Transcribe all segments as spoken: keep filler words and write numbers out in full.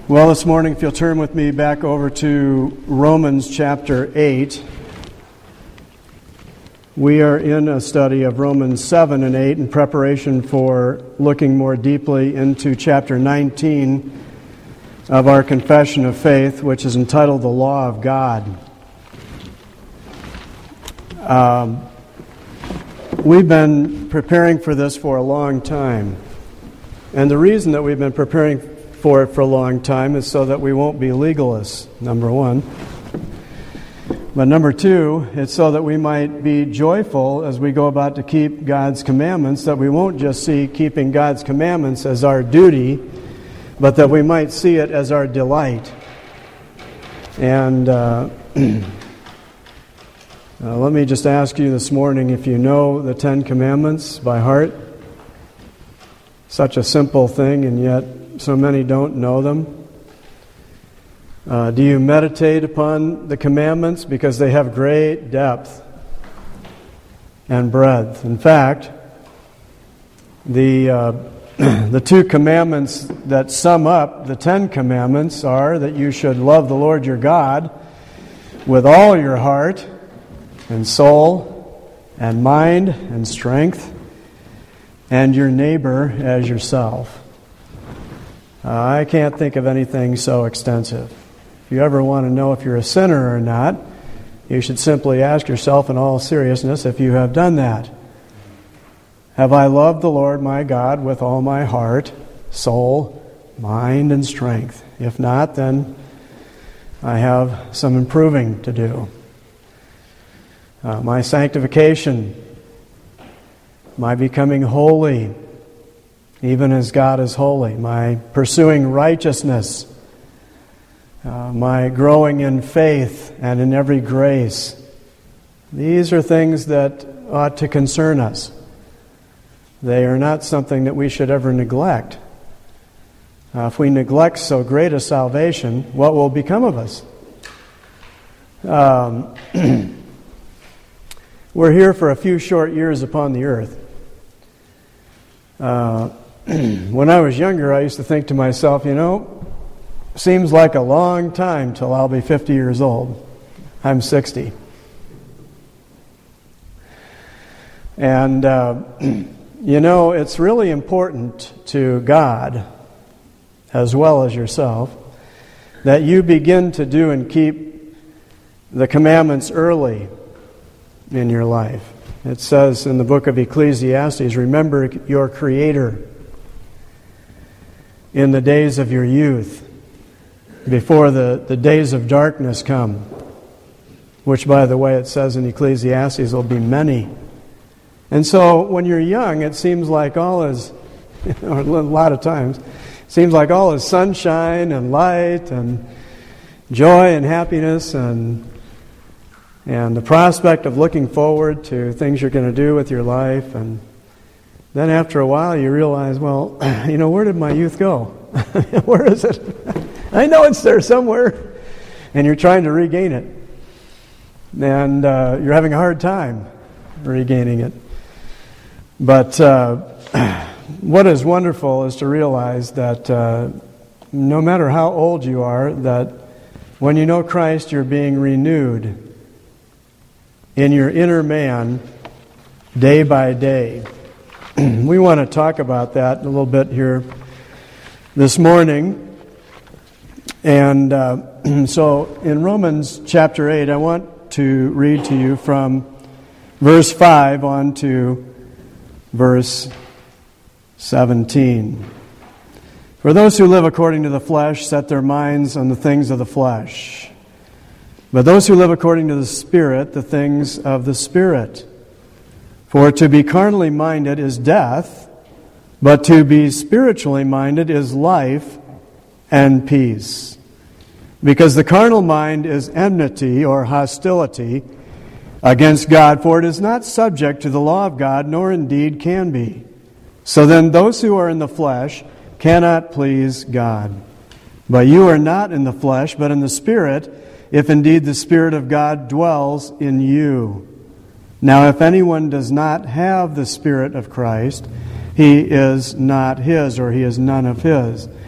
Well, this morning, if you'll turn with me back over to Romans chapter eight, we are in a study of Romans seven and eight in preparation for looking more deeply into chapter nineteen of our Confession of Faith, which is entitled The Law of God. Um, we've been preparing for this for a long time, and the reason that we've been preparing for it for a long time is so that we won't be legalists, number one. But number two, it's so that we might be joyful as we go about to keep God's commandments, that we won't just see keeping God's commandments as our duty, but that we might see it as our delight. And uh, uh, let me just ask you this morning if you know the Ten Commandments by heart. Such a simple thing, and yet so many don't know them. Uh, do you meditate upon the commandments? Because they have great depth and breadth. In fact, the uh, the two commandments that sum up the Ten Commandments are that you should love the Lord your God with all your heart and soul and mind and strength, and your neighbor as yourself. Uh, I can't think of anything so extensive. If you ever want to know if you're a sinner or not, you should simply ask yourself in all seriousness if you have done that. Have I loved the Lord my God with all my heart, soul, mind, and strength? If not, then I have some improving to do. Uh, my sanctification, my becoming holy, even as God is holy, my pursuing righteousness, uh, my growing in faith and in every grace. These are things that ought to concern us. They are not something that we should ever neglect. Uh, if we neglect so great a salvation, what will become of us? Um, we're here for a few short years upon the earth. Uh, when I was younger, I used to think to myself, you know, seems like a long time till I'll be fifty years old. I'm sixty. And, uh, you know, it's really important to God, as well as yourself, that you begin to do and keep the commandments early in your life. It says in the book of Ecclesiastes, remember your Creator in the days of your youth, before the, the days of darkness come, which, by the way, it says in Ecclesiastes will be many. And so when you're young, it seems like all is, or a lot of times, it seems like all is sunshine and light and joy and happiness and and the prospect of looking forward to things you're going to do with your life. And then after a while you realize, well, you know, where did my youth go? Where is it? I know it's there somewhere. And you're trying to regain it. And uh, you're having a hard time regaining it. But uh, what is wonderful is to realize that uh, no matter how old you are, that when you know Christ, you're being renewed in your inner man day by day. We want to talk about that a little bit here this morning. And uh, so in Romans chapter eight, I want to read to you from verse five on to verse seventeen. For those who live according to the flesh set their minds on the things of the flesh. But those who live according to the Spirit, the things of the Spirit. For to be carnally minded is death, but to be spiritually minded is life and peace. Because the carnal mind is enmity or hostility against God, for it is not subject to the law of God, nor indeed can be. So then those who are in the flesh cannot please God. But you are not in the flesh, but in the Spirit, if indeed the Spirit of God dwells in you. Now if anyone does not have the Spirit of Christ, he is not his, or he is none of his.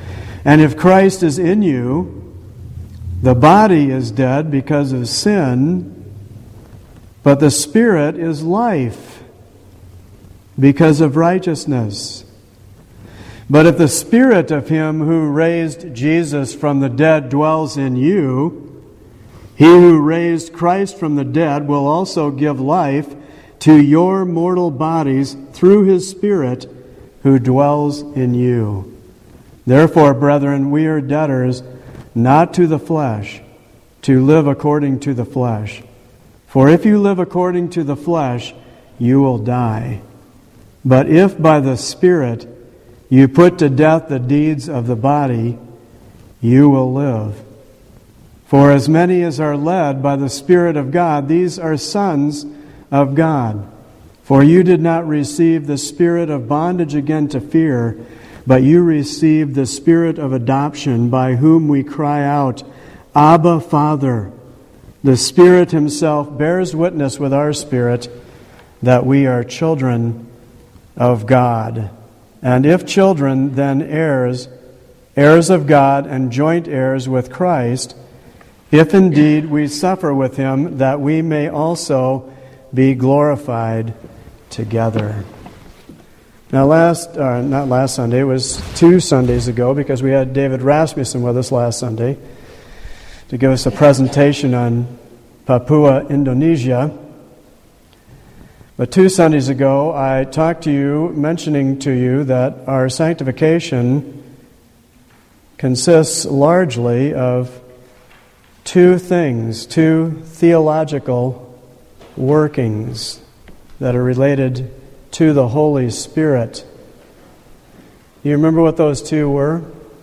And if Christ is in you, the body is dead because of sin, but the Spirit is life because of righteousness. But if the Spirit of Him who raised Jesus from the dead dwells in you, He who raised Christ from the dead will also give life to your mortal bodies through His Spirit who dwells in you. Therefore, brethren, we are debtors not to the flesh, to live according to the flesh. For if you live according to the flesh, you will die. But if by the Spirit you put to death the deeds of the body, you will live. For as many as are led by the Spirit of God, these are sons of God. For you did not receive the spirit of bondage again to fear, but you received the Spirit of adoption, by whom we cry out, Abba, Father. The Spirit Himself bears witness with our spirit that we are children of God. And if children, then heirs, heirs of God and joint heirs with Christ, if indeed we suffer with Him, that we may also be glorified together. Now, last, uh, not last Sunday, it was two Sundays ago, because we had David Rasmussen with us last Sunday to give us a presentation on Papua, Indonesia. But two Sundays ago, I talked to you, mentioning to you that our sanctification consists largely of two things, two theological workings that are related to the Holy Spirit. Do you remember what those two were?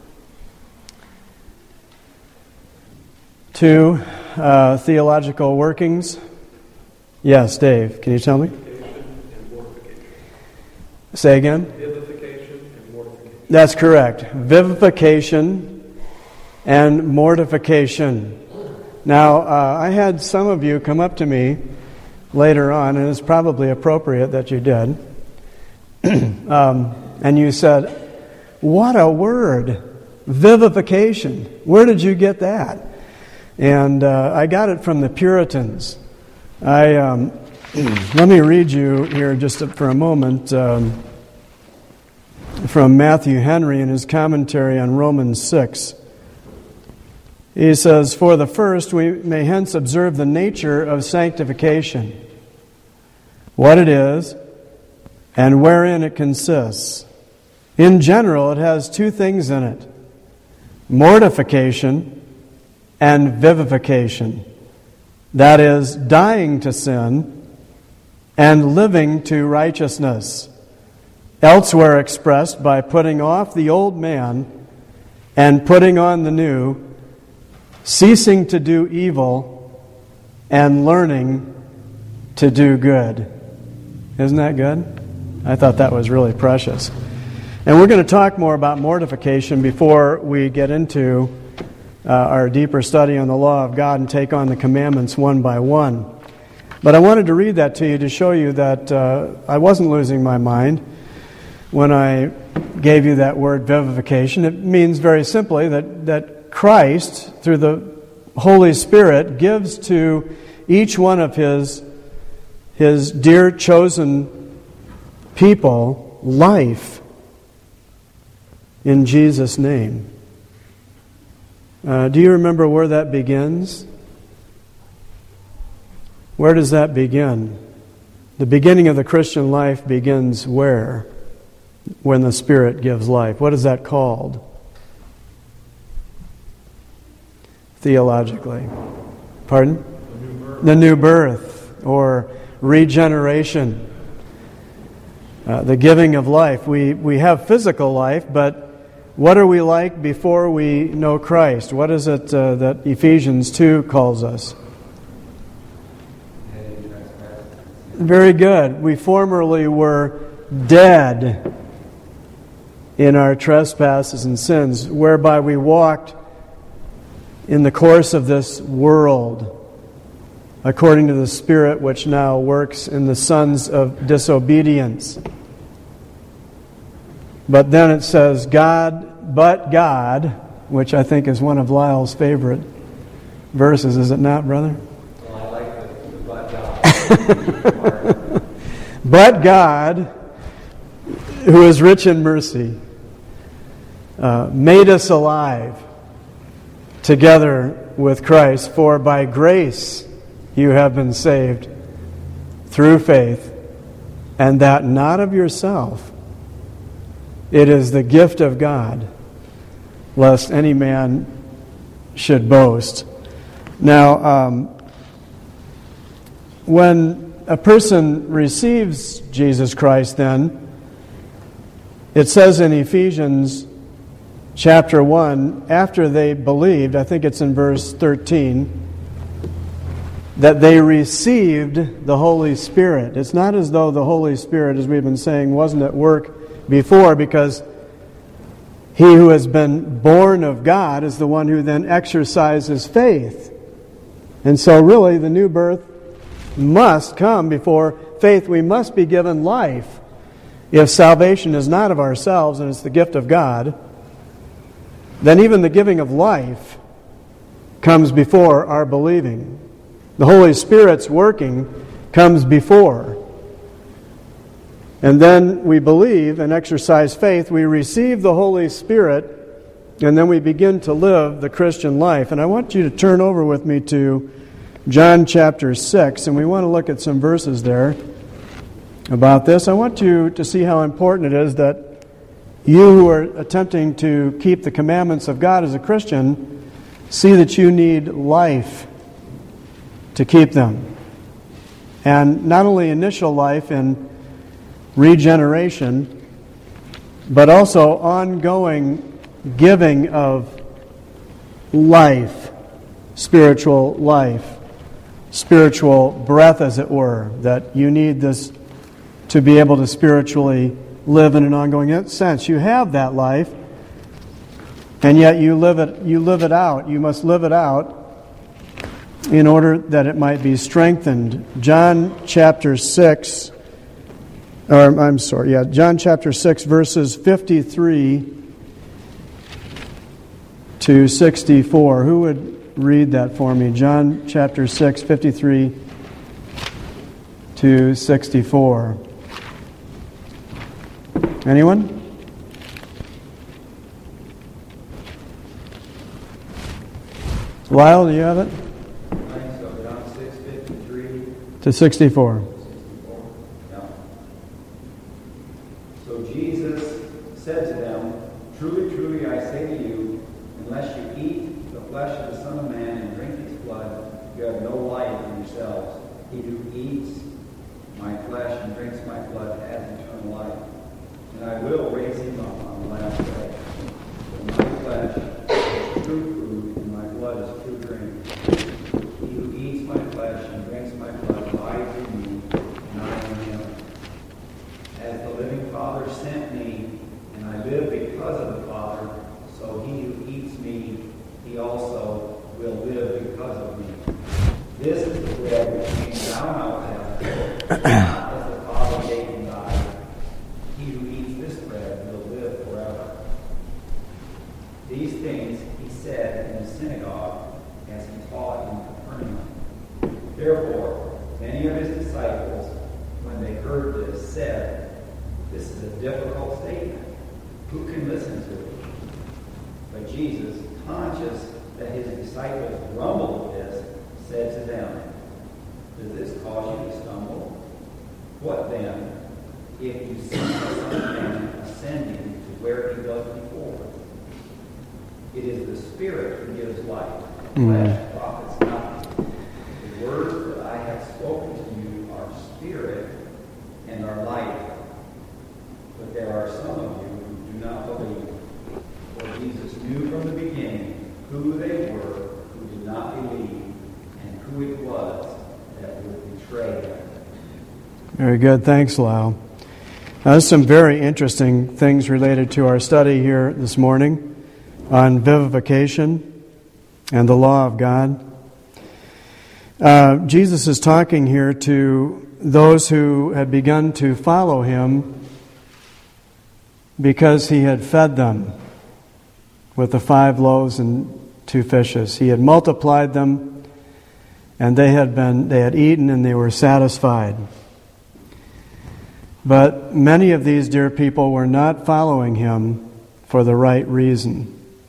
Two uh, theological workings? Yes, Dave, can you tell me? Say again? Vivification and mortification. That's correct. Vivification and mortification. Now, uh, I had some of you come up to me later on, and it's probably appropriate that you did. um, and you said, what a word, vivification. Where did you get that? And uh, I got it from the Puritans. I um, let me read you here just for a moment um, from Matthew Henry in his commentary on Romans six. He says, for the first, we may hence observe the nature of sanctification, what it is, and wherein it consists. In general, it has two things in it, mortification and vivification. That is, dying to sin and living to righteousness, elsewhere expressed by putting off the old man and putting on the new, ceasing to do evil and learning to do good. Isn't that good? I thought that was really precious. And we're going to talk more about mortification before we get into uh, our deeper study on the law of God and take on the commandments one by one. But I wanted to read that to you to show you that uh, I wasn't losing my mind when I gave you that word vivification. It means very simply that, that Christ, through the Holy Spirit, gives to each one of His, His dear chosen people life in Jesus' name. Uh, do you remember where that begins? Where does that begin? The beginning of the Christian life begins where? When the Spirit gives life. What is that called? Theologically. Pardon? The new birth. The new birth, or regeneration. Uh, the giving of life. We, we have physical life, but what are we like before we know Christ? What is it uh, that Ephesians two calls us? Very good. We formerly were dead in our trespasses and sins, whereby we walked in the course of this world, according to the Spirit which now works in the sons of disobedience. But then it says, God but God, which I think is one of Lyle's favorite verses, is it not, brother? Well, I like the, the but God. But God, who is rich in mercy, uh, made us alive together with Christ, for by grace you have been saved through faith, and that not of yourself. It is the gift of God, lest any man should boast. Now, um, when a person receives Jesus Christ, then, it says in Ephesians chapter one, after they believed, I think it's in verse thirteen, that they received the Holy Spirit. It's not as though the Holy Spirit, as we've been saying, wasn't at work before, because he who has been born of God is the one who then exercises faith. And so really the new birth must come before faith. We must be given life. If salvation is not of ourselves and it's the gift of God, then even the giving of life comes before our believing. The Holy Spirit's working comes before. And then we believe and exercise faith. We receive the Holy Spirit, and then we begin to live the Christian life. And I want you to turn over with me to John chapter six, and we want to look at some verses there about this. I want you to see how important it is that you who are attempting to keep the commandments of God as a Christian see that you need life to keep them. And not only initial life in regeneration, but also ongoing giving of life, spiritual life, spiritual breath, as it were, that you need this to be able to spiritually live in an ongoing sense. You have that life, and yet you live it, you live it out. You must live it out in order that it might be strengthened. John chapter six, or I'm sorry, yeah, John chapter six, verses fifty-three to sixty-four. Who would read that for me? John chapter six, fifty-three to sixty-four. Anyone? Lyle, do you have it? To sixty-four. No. So Jesus said to them, "Truly, truly, I say to you, unless you eat the flesh of the Son of Man and drink his blood, you have no life in yourselves. He who eats my flesh and drinks my blood has eternal life, and I will raise him up on the last day. For my flesh is true food, and my blood is true drink. He who eats my flesh and drinks my blood abides in me, and I in him. As the living Father sent me, and I live because of the Father, so he who eats me, he also will live because of me. This is the bread which came down out of heaven, not as the Father gave and died. He who eats this bread will live forever." These things he said in the synagogue as he taught in Capernaum. Therefore, many of his disciples, when they heard this, said, "This is a difficult statement. Who can listen to it?" But Jesus, conscious that his disciples grumbled at this, said to them, "Does this cause you to stumble? What then, if you see the Son of Man ascending to where he was before? It is the Spirit who gives life. The flesh profits nothing. The words that I have spoken to you are spirit and are life. But there are some of you who do not believe." For Jesus knew from the beginning who they were who did not believe, and who it was that would betray them. Very good. Thanks, Lyle. Now, there's some very interesting things related to our study here this morning on vivification and the law of God. Uh, Jesus is talking here to those who had begun to follow him because he had fed them. with the five loaves and two fishes. He had multiplied them, and they had been they had eaten, and they were satisfied. But many of these dear people were not following him for the right reason.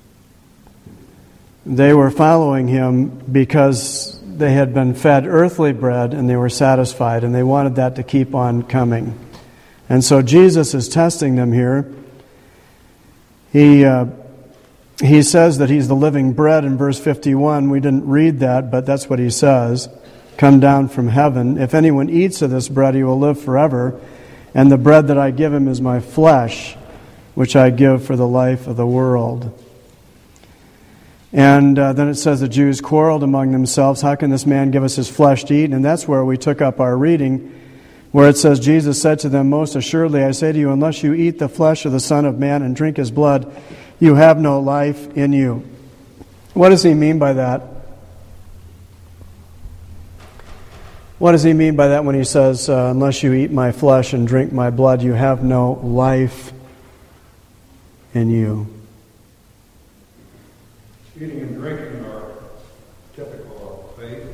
They were following him because they had been fed earthly bread and they were satisfied, and they wanted that to keep on coming. And so Jesus is testing them here. He uh, he says that he's the living bread in verse fifty-one. We didn't read that, but that's what he says. Come down from heaven. If anyone eats of this bread, he will live forever. And the bread that I give him is my flesh, which I give for the life of the world. And uh, then it says the Jews quarreled among themselves, how can this man give us his flesh to eat? And that's where we took up our reading, where it says, Jesus said to them, most assuredly I say to you, unless you eat the flesh of the Son of Man and drink his blood, you have no life in you. What does he mean by that? What does he mean by that when he says, uh, unless you eat my flesh and drink my blood, you have no life in you? Eating and drinking are typical of faith.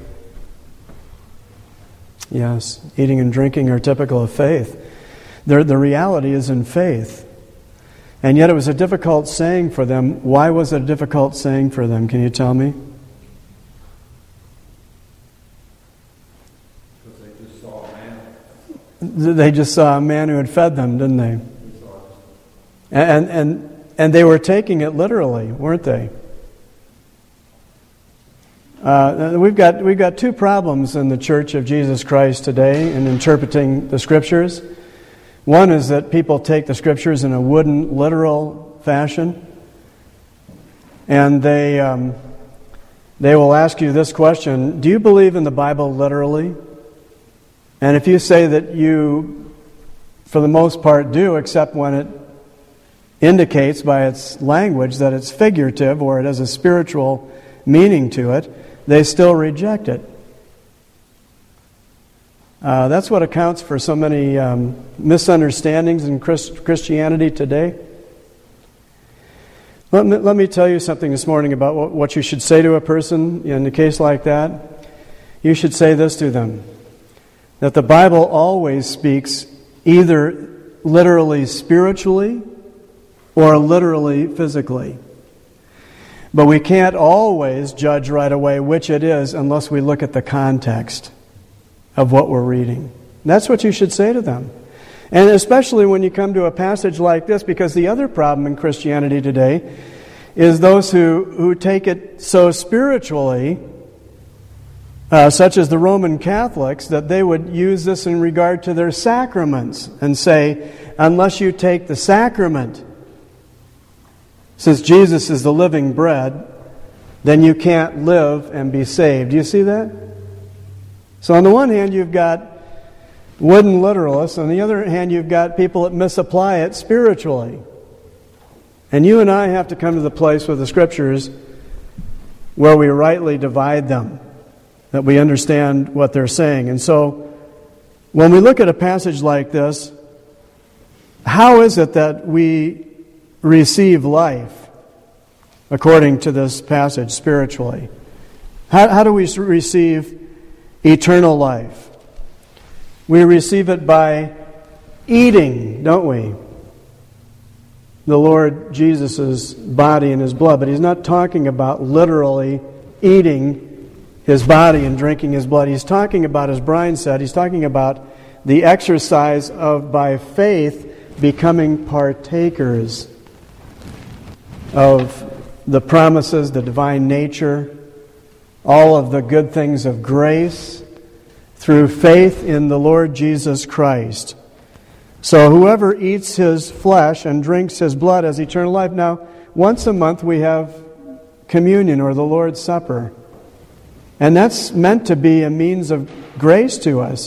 Yes, eating and drinking are typical of faith. The, the reality is in faith. And yet it was a difficult saying for them. Why was it a difficult saying for them? Can you tell me? Because they just saw a man. They just saw a man who had fed them, didn't they? And, and, and they were taking it literally, weren't they? Uh, we've got we've got two problems in the Church of Jesus Christ today in interpreting the Scriptures. One is that people take the Scriptures in a wooden, literal fashion, and they um, they will ask you this question: do you believe in the Bible literally? And if you say that you, for the most part, do, except when it indicates by its language that it's figurative or it has a spiritual meaning to it, they still reject it. Uh, that's what accounts for so many um, misunderstandings in Christ- Christianity today. Let me, let me tell you something this morning about what, what you should say to a person in a case like that. You should say this to them, that the Bible always speaks either literally spiritually or literally physically. But we can't always judge right away which it is unless we look at the context of what we're reading. That's what you should say to them. And especially when you come to a passage like this, because the other problem in Christianity today is those who, who take it so spiritually, uh, such as the Roman Catholics, that they would use this in regard to their sacraments and say, unless you take the sacrament, since Jesus is the living bread, then you can't live and be saved. Do you see that? So on the one hand, you've got wooden literalists. On the other hand, you've got people that misapply it spiritually. And you and I have to come to the place with the Scriptures where we rightly divide them, that we understand what they're saying. And so when we look at a passage like this, how is it that we receive life according to this passage spiritually? How, how do we receive eternal life? We receive it by eating, don't we? The Lord Jesus' body and His blood. But He's not talking about literally eating His body and drinking His blood. He's talking about, as Brian said, He's talking about the exercise of, by faith, becoming partakers of the promises, the divine nature, all of the good things of grace through faith in the Lord Jesus Christ. So whoever eats His flesh and drinks His blood has eternal life. Now, once a month we have communion or the Lord's Supper. And that's meant to be a means of grace to us.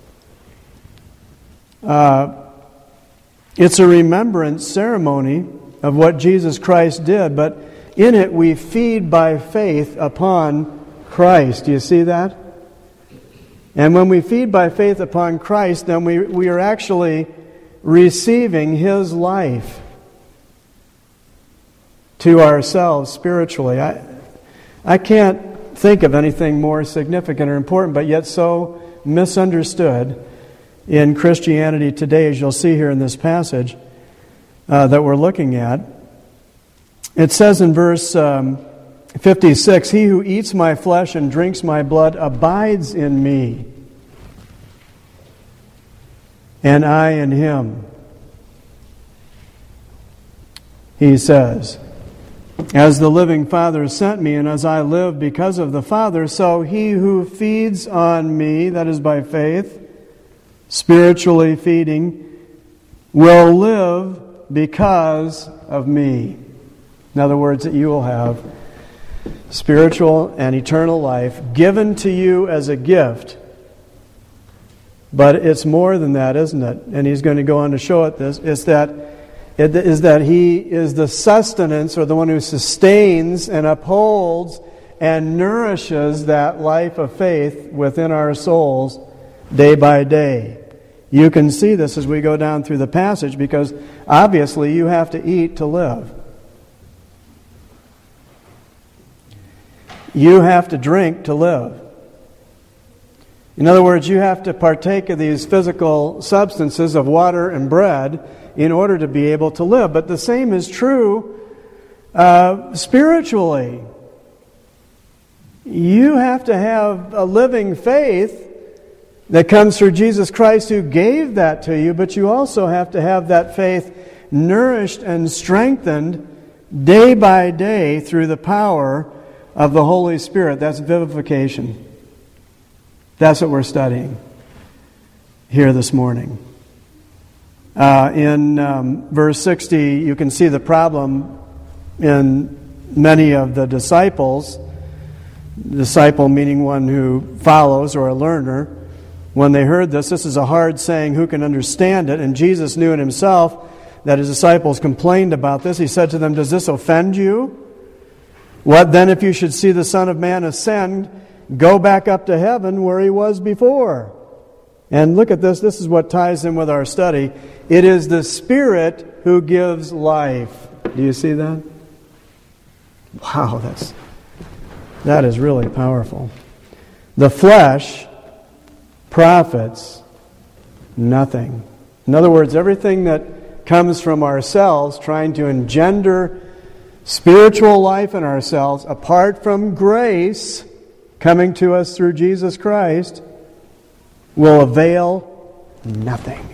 Uh, it's a remembrance ceremony of what Jesus Christ did, but in it we feed by faith upon Christ. Do you see that? And when we feed by faith upon Christ, then we, we are actually receiving His life. to ourselves spiritually. I, I can't think of anything more significant or important, but yet so misunderstood in Christianity today, as you'll see here in this passage uh, that we're looking at. It says in verse um, fifty-six, "He who eats my flesh and drinks my blood abides in me, and I in him." He says, "As the living Father sent me, and as I live because of the Father, so he who feeds on me," that is by faith, spiritually feeding, "will live because of me." In other words, that you will have spiritual and eternal life given to you as a gift. But it's more than that, isn't it? And he's going to go on to show it this. It's that it is that he is the sustenance, or the one who sustains and upholds and nourishes that life of faith within our souls day by day. You can see this as we go down through the passage, because obviously you have to eat to live. You have to drink to live. In other words, you have to partake of these physical substances of water and bread in order to be able to live. But the same is true uh, spiritually. You have to have a living faith that comes through Jesus Christ, who gave that to you, but you also have to have that faith nourished and strengthened day by day through the power of the Holy Spirit. That's vivification. That's what we're studying here this morning. Uh, in um, verse sixty, you can see the problem in many of the disciples. Disciple meaning one who follows, or a learner. When they heard this, this is a hard saying, who can understand it? And Jesus knew in himself that his disciples complained about this. He said to them, "Does this offend you? What then if you should see the Son of Man ascend, go back up to heaven where he was before?" And look at this. This is what ties in with our study. It is the Spirit who gives life. Do you see that? Wow, that's that is really powerful. The flesh profits nothing. In other words, everything that comes from ourselves, trying to engender spiritual life in ourselves, apart from grace coming to us through Jesus Christ, will avail nothing.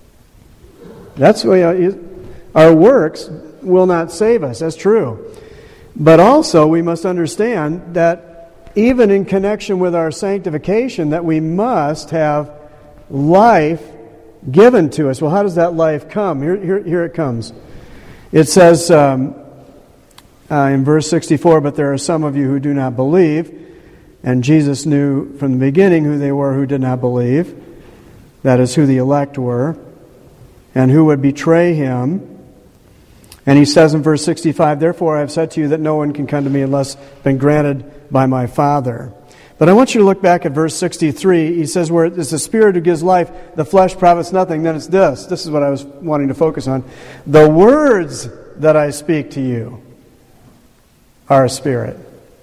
That's why our works will not save us. That's true. But also we must understand that even in connection with our sanctification, that we must have life given to us. Well, how does that life come? Here, here, here it comes. It says um, uh, in verse sixty-four, "But there are some of you who do not believe." And Jesus knew from the beginning who they were who did not believe. That is, who the elect were, and who would betray him. And he says in verse sixty-five, "Therefore I have said to you that no one can come to me unless been granted by my Father." But I want you to look back at verse sixty-three. He says, where it's the Spirit who gives life, the flesh profits nothing. Then it's this. This is what I was wanting to focus on. "The words that I speak to you are a spirit,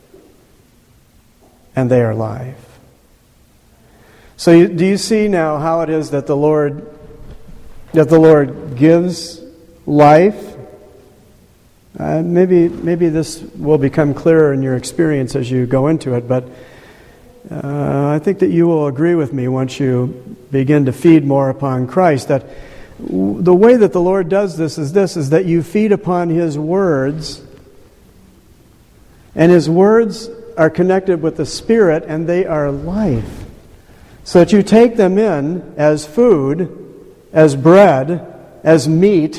and they are life." So you, do you see now how it is that the Lord that the Lord gives life? Uh, maybe maybe this will become clearer in your experience as you go into it, but uh, I think that you will agree with me once you begin to feed more upon Christ, that w- the way that the Lord does this is this, is that you feed upon His words, and His words are connected with the Spirit, and they are life. So that you take them in as food, as bread, as meat,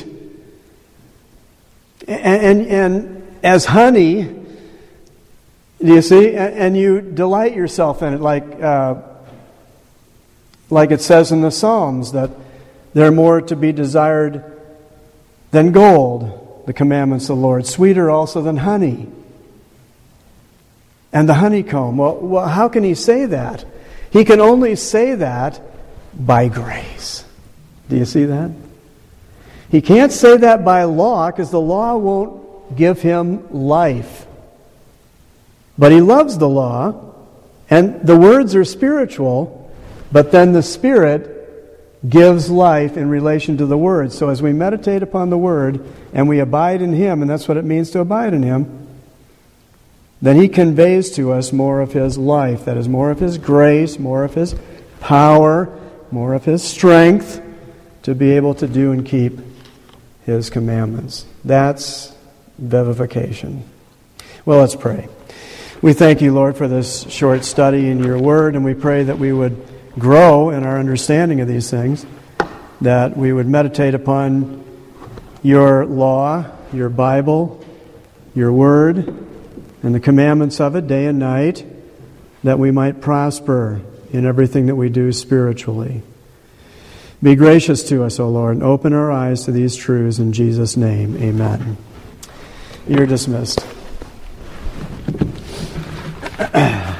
and, and, and as honey, do you see? And, and you delight yourself in it, like uh, like it says in the Psalms, that they're more to be desired than gold, the commandments of the Lord, sweeter also than honey. And the honeycomb. Well, well, how can he say that? He can only say that by grace. Do you see that? He can't say that by law, because the law won't give him life. But he loves the law, and the words are spiritual, but then the Spirit gives life in relation to the Word. So as we meditate upon the Word and we abide in Him, and that's what it means to abide in Him, then He conveys to us more of His life. That is, more of His grace, more of His power, more of His strength to be able to do and keep His commandments. That's vivification. Well, let's pray. We thank you, Lord, for this short study in your Word, and we pray that we would grow in our understanding of these things, that we would meditate upon your law, your Bible, your Word, and the commandments of it day and night, that we might prosper in everything that we do spiritually. Be gracious to us, O Lord, and open our eyes to these truths in Jesus' name. Amen. You're dismissed.